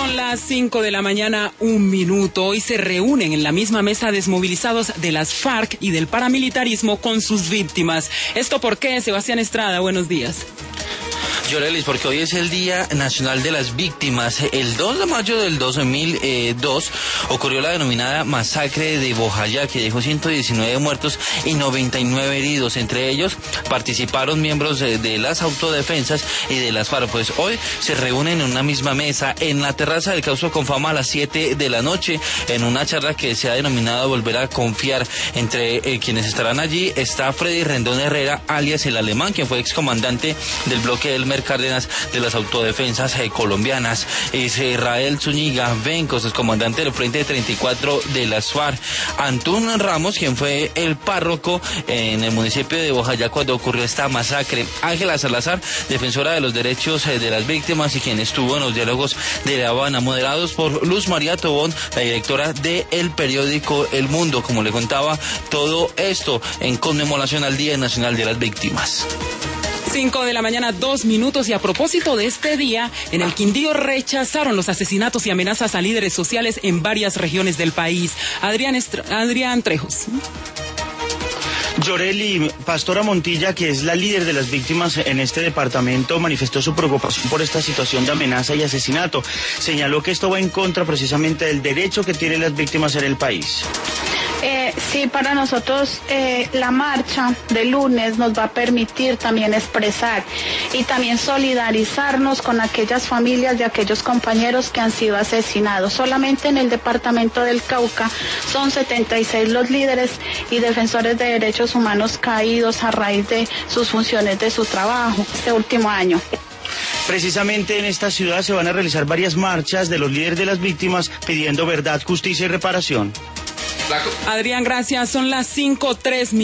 Son las 5 de la mañana, 1 minuto. Hoy se reúnen en la misma mesa desmovilizados de las FARC y del paramilitarismo con sus víctimas. ¿Esto por qué? Sebastián Estrada, buenos días. Yorelis, porque hoy es el Día Nacional de las Víctimas. El 2 de mayo del 2002 ocurrió la denominada masacre de Bojayá, que dejó 119 muertos y 99 heridos. Entre ellos participaron miembros de las autodefensas y de las FARC. Pues hoy se reúnen en una misma mesa en la terraza del Causo Confama a las 7 de la noche en una charla que se ha denominado Volver a Confiar. Entre quienes estarán allí está Freddy Rendón Herrera, alias el Alemán, quien fue excomandante del bloque del Cárdenas de las autodefensas colombianas. Es Israel Zúñiga Bencos, es comandante del Frente 34 de las FARC. Antún Ramos, quien fue el párroco en el municipio de Bojayá cuando ocurrió esta masacre. Ángela Salazar, defensora de los derechos de las víctimas y quien estuvo en los diálogos de La Habana, moderados por Luz María Tobón, la directora del periódico El Mundo. Como le contaba, todo esto en conmemoración al Día Nacional de las Víctimas. 5 de la mañana, 2 minutos, y a propósito de este día, en el Quindío rechazaron los asesinatos y amenazas a líderes sociales en varias regiones del país. Adrián Trejos. Yoreli, Pastora Montilla, que es la líder de las víctimas en este departamento, manifestó su preocupación por esta situación de amenaza y asesinato. Señaló que esto va en contra precisamente del derecho que tienen las víctimas en el país. Sí, para nosotros la marcha de lunes nos va a permitir también expresar y también solidarizarnos con aquellas familias de aquellos compañeros que han sido asesinados. Solamente en el departamento del Cauca son 76 los líderes y defensores de derechos humanos caídos a raíz de sus funciones, de su trabajo este último año. Precisamente en esta ciudad se van a realizar varias marchas de los líderes de las víctimas pidiendo verdad, justicia y reparación. Adrián, gracias. Son las 5:03.